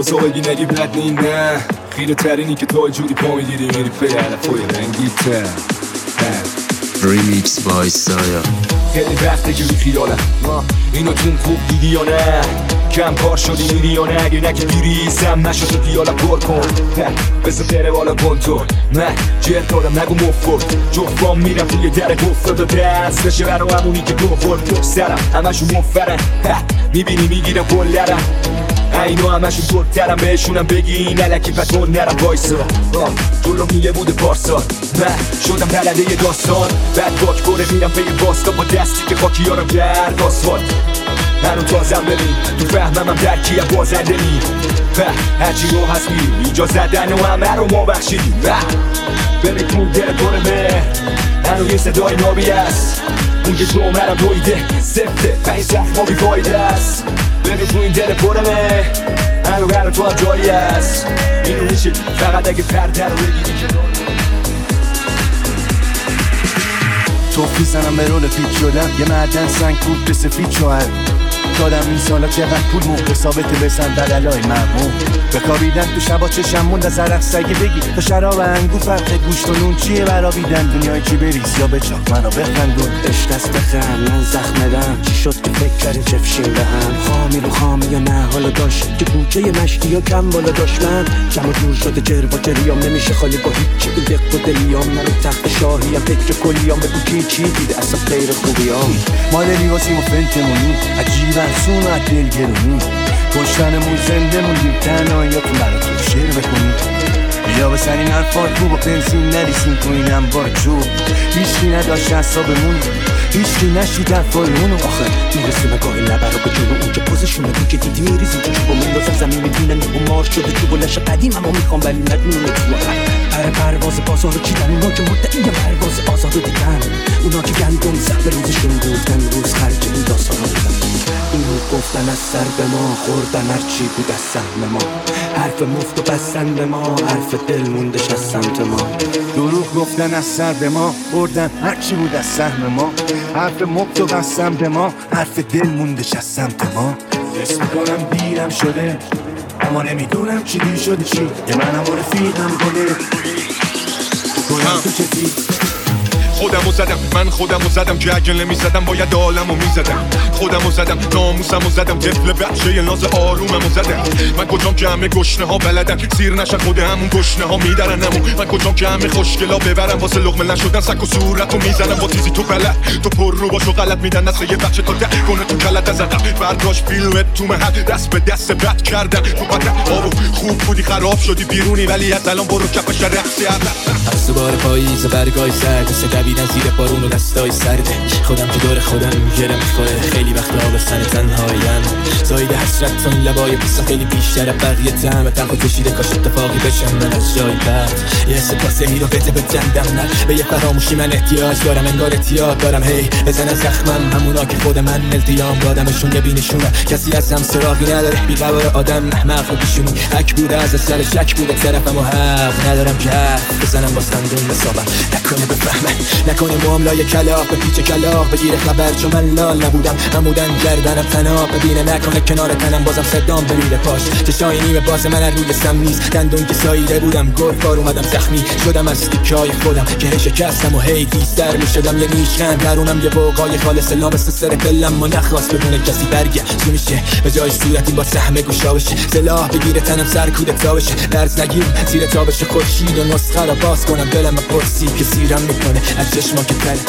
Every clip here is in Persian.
واسه بگی نگی بد نی نه خیره ترینی که تو جوری پا میگیری میری پی علفای رنگی تر ریمیکس بای سایا. خیلی وقته که رو خیالم اینو تون خوب دیدی یا نه کم کار شدی میری یا نه اگه نکه بیریزم نشد خیالم پر کن بزن بره بالا کنترل نه جر دارم نگو مفرد جفام میرم توی در گفتاد و دست بشه برا همونی که گفت سرم همشون مفرن میبینی میگیرم کلرم اینو همشون زودترم بهشونم بگی این علکی پتون نرم وایسا جلو میله بوده پارسال من شدم بلده داستان بعد باک بره میرم پی باستا با دستی که خاکیارم کرد آسفالت هنو تازم ببین تو فهمم درکیه بازنده نی هرچی رو هست میریم اینجا زدن و همه رو ما بخشیدیم ببین کون دل پر مهر هنو یه صدای نابی است اون که جومرم دویده سفته 5 زخما بی فایده است ببین تو این دل پر مهر هنو تو هم جایی است اینو میشه فقط اگه پرده رو بگیری که توفی زنم به رول پیچ شدم یه معدن سنگ بود به سفید شوهر دادم این سالا چقدر پول موقع ثابته بسن بدلای مرموم بکابیدن تو شبا چشم موند از عرق سگه بگی تا شراب انگو فرق گوشت و نون چیه برابیدن دنیای چی بریز یا بچاک منو بخندون اش دست بخم من زخمدم چی شد که فکر کردیم چفشیم به هم خامی رو خامی یا نه حالا داشت که بوچه مشتی یا کم بالا داشت من جمع جور شده جر با جریام نمیشه خالی با هیچی این دق و دلیام من رو تخت شاهیم فکر کلیام بگو کی دیده اصلا غیر خوبیام مال لیواسیم و فنتمونی عجیب ارسون و دل گرونی کشتنمون زنده موندیم تنهایی یا تو مرا تو شعر بکنیم بیا بسن این حرفات خوب و پنسین نریسیم تو این انبار چوب هیچی نداشت حسابمون هیچی نشید حرفای اونو آخه میرسونه گاهی لبه رو به جلو اونجا پوزشونه تو که دیدی میریزی تو چوب و میندازم زمین میبینن یه مار شده چوب و لش قدیم اما میخوام ولی ندونه تو پرواز بازار رو چیدن اونا که مدعی پرواز آزاد رو دیدن اونا که گندم زب روزشون بود امروز خرج این داستان رو دیدن اینو گفتن از سر به ما خوردن هرچی بود از سهم ما حرف مفت و بستن به ما حرف دل موندش از سمت ما دروغ گفتن از سر به ما خوردن هرچی بود از سهم ما حرف مفت و بستن به ما حرف دل موندش از سمت ما حس میکنم دیرم شده اما نمیدونم چی دیر شده چی یه منم و رفیقم کنم تو چطی خودمو زدم من خودمو زدم که اگه نمیزدم باید عالمو میزدم خودمو زدم ناموسمو زدم طفل بچه ناز آروممو زدم من کجام که همه گشنه ها بلدن سیر نشن خود همون گشنه ها میدرنمو من کجام که همه خوشگلا ببرم واسه لقمه نشدن سک و صورتو میزنم با تیزی تو بلد تو پر رو باشو غلط میدن نسه یه بچه تا ده کنه تو کلت ازدم برداشت فیلمت تو مهد دست به دست بد کردن تو بدن آبو خوب بودی خراب شدی بیرونی ولی از الان برو کفش رقصی از دوباره پاییز برگای سرد دیدن زیر بارون و دستای سرده خودم که دور خودم گرم میخوره خیلی وقتا به سن تنهایم زایده حسرت اون لبای پیسا خیلی بیشتره بقیه طعم تنها کشیده کاش اتفاقی بشم من از جای بعد یه حس پاسه‌ای رو بده به جندم نه به یه فراموشی من احتیاج دارم انگار اعتیاد دارم هی بزن زخمم همونا که خود من التیام دادمشون یه بینشونه کسی از هم سراغی نداره بی‌قرار آدم احمق و بیشونی حک بوده از سر شک بوده طرفم و حق ندارم که بزنم با صندوق حسابم نکنه بفهمن نکنه معاملای کلاق به پیچ کلاق بگیره خبر چون من لال نبودم عمودن گردنم تناب ببینه نکنه کنار تنم بازم صدام بریده پاش چشای نیمه باز من روی سم نیست دندون که ساییده بودم گرفار اومدم زخمی شدم از تیکای خودم که شکستم و هی دیستر میشدم یه نیشخند درونم یه بوقای خالص لامس سر دلم و نخواست بدونه کسی برگه چی میشه به جای صورتی با سهم گوشاوش سلاح بگیره تنم سر کوده تاوشه درز نگیر زیر تابش خورشید و نسخه رو باز کنم دلم پرسی که سیرم میکنه از چشما که تره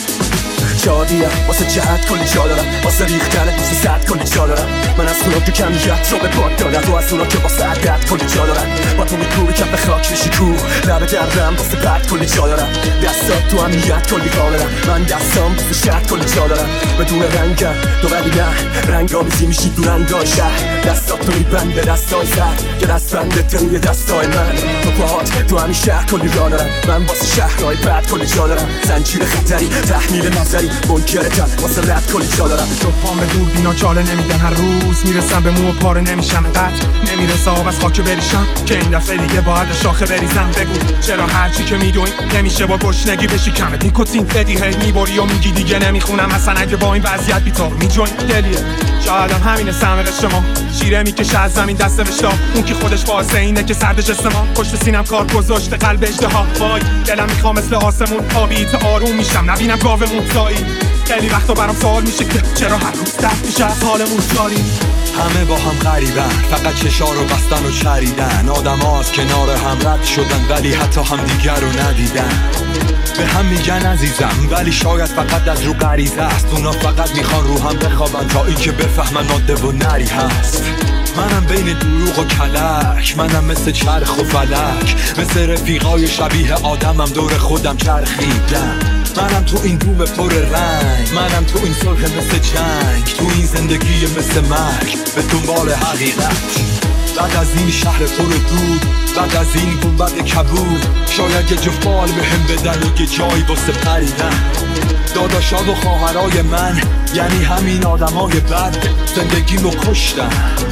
شادیم واسه جهت کلی جا دارم واسه ریختن دوستی سد کلی جا دارم من از اونا که کمیت رو به پاک دارم تو از اونا که واسه عدد کلی جا دارم با تو میکوبی کف خاک میشی کو لبه دردم واسه بد کلی جا دارم دستات تو امیت کلی قا دارم من دستام واسه شهد کلی جا دارم بدون رنگم تو ولی نه رنگ آمیزی میشی تو رنگای شهر دستات تو میبند به دستای سر که دست بنده توی دستای من تو پاهات تو همین شهر کلی را دارم من واسه شهرهای بد کلی جا دارم زنجیر خطری تحمیل نظری منکرتن واسه رد کنی جا دارم. تو پام به دور بینا جاله نمیدن، هر روز میرسم به مو و پاره نمیشم، قط نمیرسه آب از خاک بریشم که این دفعه دیگه باید شاخه بریزم. بگو چرا هرچی که میدونی نمیشه با گشنگی بشی کمت نیکوتین بدی هی میبری و میگی دیگه نمیخونم، مثلا اگه با این وضعیت بیتار میجوین دلیه شایدم همینه سمق شما شیره میکشه از زمین دست بشتا، اون که خودش واسه اینه که سرد جسم ما پشت سینم کار گذاشته قلب اژدها. وای دلم میخوام مثل آسمون آبیت آروم میشم نبینم گاومون تایی. خیلی وقتا برام سوال میشه که چرا هر روز دست میشه از حالمون جاری. همه با هم غریبن، فقط چشا رو بستن و چریدن. آدم ها از کنار هم رد شدن ولی حتی هم دیگر رو ندیدن. به هم میگن عزیزم ولی شاید فقط از رو غریزه است. اونا فقط میخوان رو هم بخوابن تا این که بفهمن ماده و نری هست. منم بین دروغ و کلک، منم مثل چرخ و فلک، مثل رفیقای شبیه آدمم دور خودم چرخیدم. منم تو این دوم پر رنگ، منم تو این صلح مثل جنگ، تو این زندگی مثل مرگ به دنبال حقیقت. بعد از این شهر پر دود، بعد از این گنبد کبود، شاید یه جفال به هم بدن و یه جایی واسه پریدن. داداشا و خواهرای من یعنی همین آدمای بد زندگیمو کشتن.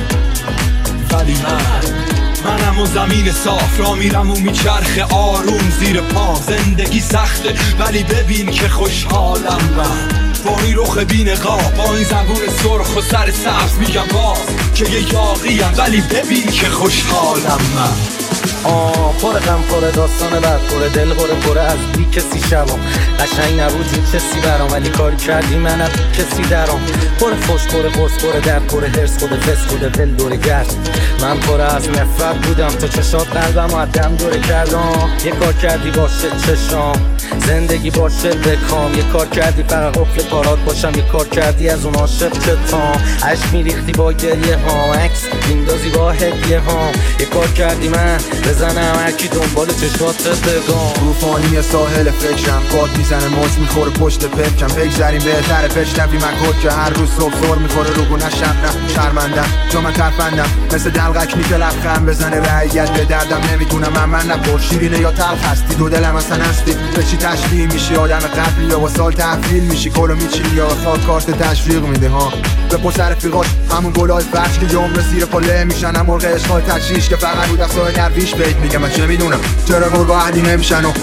ولی منم و زمین صاف را میرم و میچرخه آروم زیر پا. زندگی سخته ولی ببین که خوشحالم من، با این رخ بی‌نقاب، با این زبون سرخ و سر سبز میگم باز که یه یاغیم ولی ببین که خوشحالم من. پر غم پر داستان بد پر دل پر از بی کسی شبام. قشنگ نبود این کسی برام ولی کاری کردی من از کسی درام. پر فوش پر قرص پر درد پر هرس خود فس خود دل دور گرد. من پر از نفرت بودم تو چشات قلبم و دم دوره کردم. یه کار کردی باشه چشام زندگی باشه بکام. یه کار کردی فقط قفل کارات باشم، یه کار کردی از اون عاشق چتام. عشق میریختی با گریه ها، عکس میندازی با هدیه ها. یه کار کردی من بزنم هرکی دنبال چشمات بگم. روفانی ساحل فکرم باد میزنه موج میخوره پشت پکم. بگذاریم بهتره بشنوی من کد که هر روز صبح سر میخوره رو گونه‌شم. نه شرمندم جا من ترفندم مثل دلغک میشه لبخند بزنه رعیت به دردم. نمیدونم من نپر شیرینه یا تلخ هستی، دو دلم اصلا هستی. به چی تشبیه میشی آدم قبلی یا با سال تحویل میشی کلو میچینی یا خاک کارت تشویق میده ها. به پسر رفیقاش همون گلای فرش که جمع زیر پله میشن، هم مرغ عشقای تشریش که فقط رو دستای نرویش بهت میگم. من چه میدونم چرا گرگا عدی نمیشن و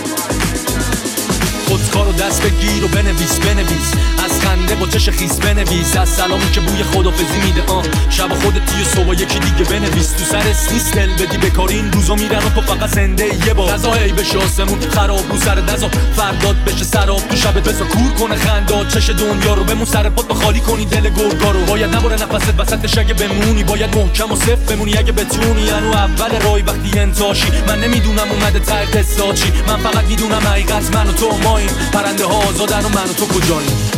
خودکارو دست بگیر و بنویس از خنده با چش خیس بنویس، از سلامی که بوی خدافزی میده شب خودتی و صبح یکی دیگه بنویس. تو سر نیست دل بدی بکار این روزا میرن و تو فقط زنده یه بار. نزا هی بشه آسمون خراب رو سر نزا فرداد بشه سراب تو شبت بسا کور کنه خندات چش دنیا رو بمون سر پات بخالی کنی دل گرگا رو. باید نبره نفست وسطش اگه بمونی، باید محکم و صفر بمونی اگه بتونی. انو اول رای وقتی انتاشی من نمیدونم اومده ته قصه چی، من فقط میدونم حقیقت من و تو ماییم. پرنده ها آزادن و من و تو کجاییم.